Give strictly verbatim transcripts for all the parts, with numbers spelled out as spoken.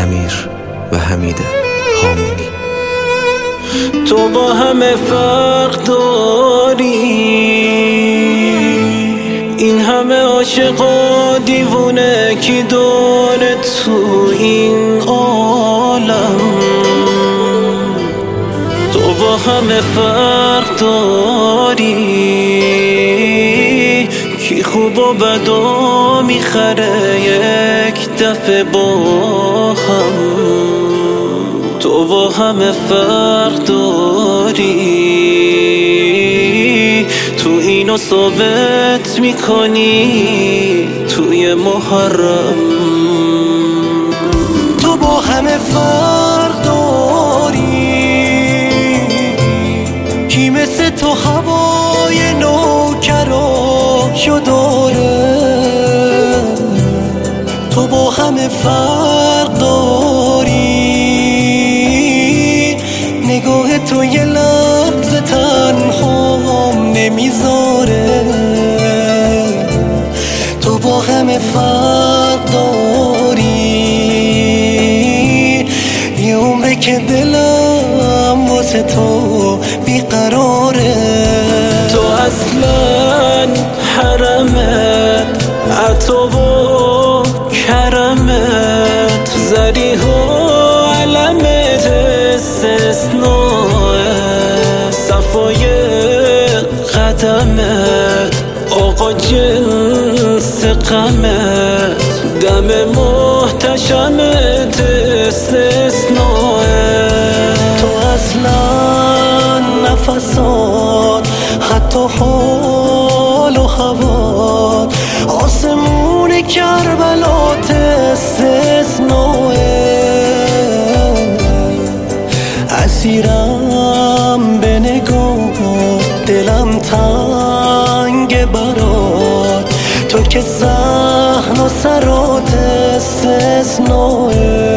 امیر و حمید هامونی. تو با همه فرق داری، این همه عاشق و دیوونه کی داره تو این عالم. تو با همه فرق داری، کی خوب و بد و میخره یک دفعه با هم. تو با همه فرق داری، تو اینو ثابت میکنی توی محرم. تو با همه فرق داری، کی مثل تو هوای نوکراشو داره. تو با همه فرق داری، نگاه تو یه لحظه تنهام نمیذاره. تو با همه فرق داری، یه عمره که دلم واسه تو بیقراره. تو اصلا حرمت عطا و کرمت، زریح و علمت استثناء، صفای قدمت آقا جنس غمت، دم محتشمت استثناء. تو اصلا نفسات، حتی حال و هوات، آسمون کربلات استثناء. اسیرم به نگاه، دلم تنگ برات، تو که صحن و سرات استثناء.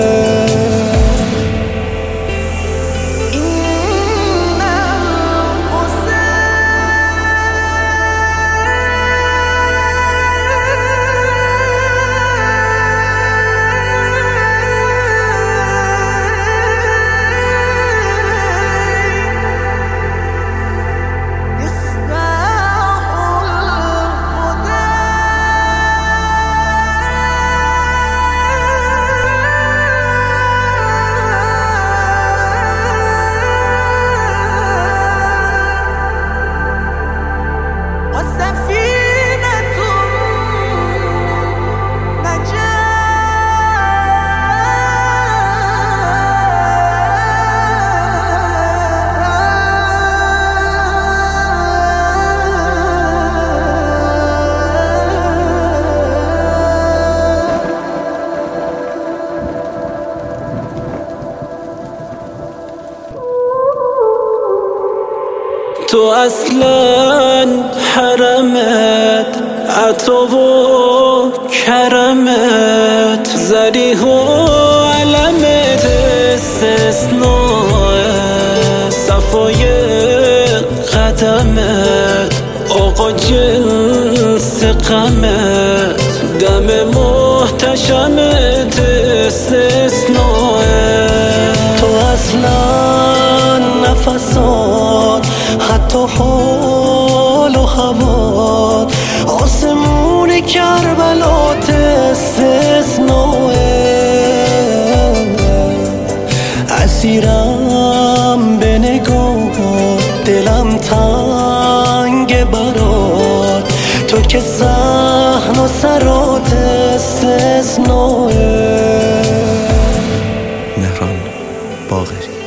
تو اصلا حرمت عطا و کرمت، زریح و علمت استثناء، صفای قدمت آقا جنس غمت، دم محتشمت استثناء. تو اصلا نفسات، حتی حال و هوات، آسمون کربلات استثناء. اسیرم به نگاه، دلم تنگ برات، تو که صحن و سرات استثناء. مهران باقری.